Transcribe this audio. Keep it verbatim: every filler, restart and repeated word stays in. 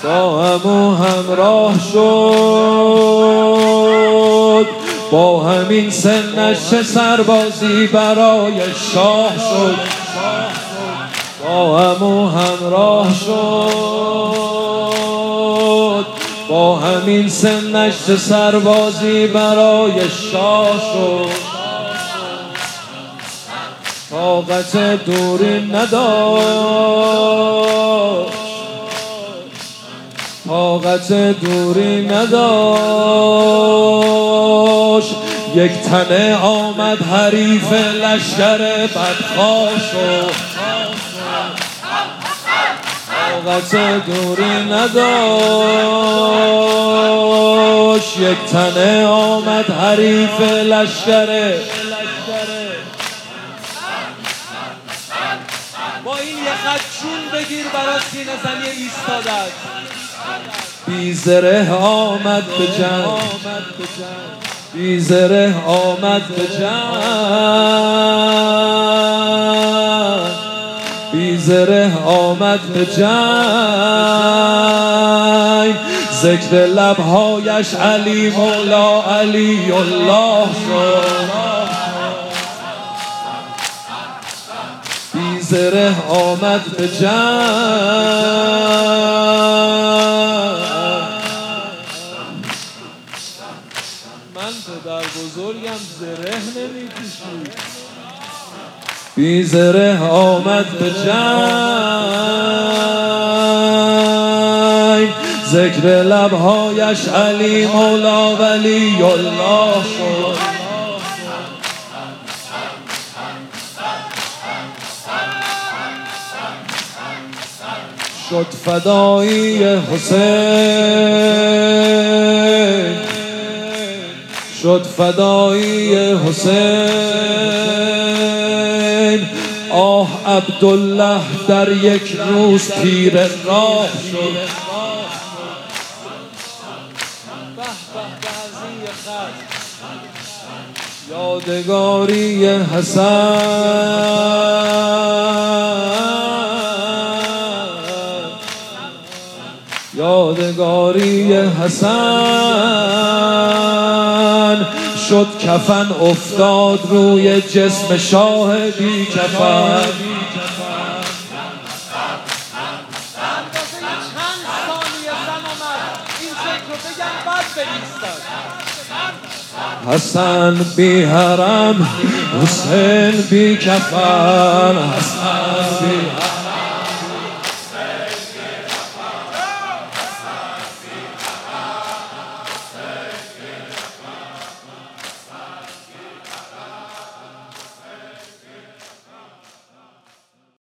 با همو همراه شد، با همین سنش چه سربازی برای شاه شد. با همو همراه شد، با همین سنش چه سربازی برای شاه شد. طاقت دوری نداشت، طاقت دوری نداشت. یک تنه آمد حریف لشکر بدخواه شد. طاقت دوری نداشت، یک تنه آمد حریف لشکر. با این یه خط چون بگیر برای سینه زنی ایستادت. بی زره آمد به جنگ، بی زره آمد به جنگ، بی زره آمد به جنگ. ذکر لبهایش علی مولا علی الله شد. بی زره آمد به جنگ. من پدر بزرگم زره نمیکشید. بی زره آمد به جنگ. ذکر لبهایش علی مولا ولی الله شد. شد فدایی حسین، شد فدایی حسین. آه عبدالله در یک روز تیر راه شد. یادگاری حسن، یادگاری حسن. شد کفن افتاد روی جسم شاه بی کفن. حسن بی حرم، حسین بی کفن. حسن بی حرم.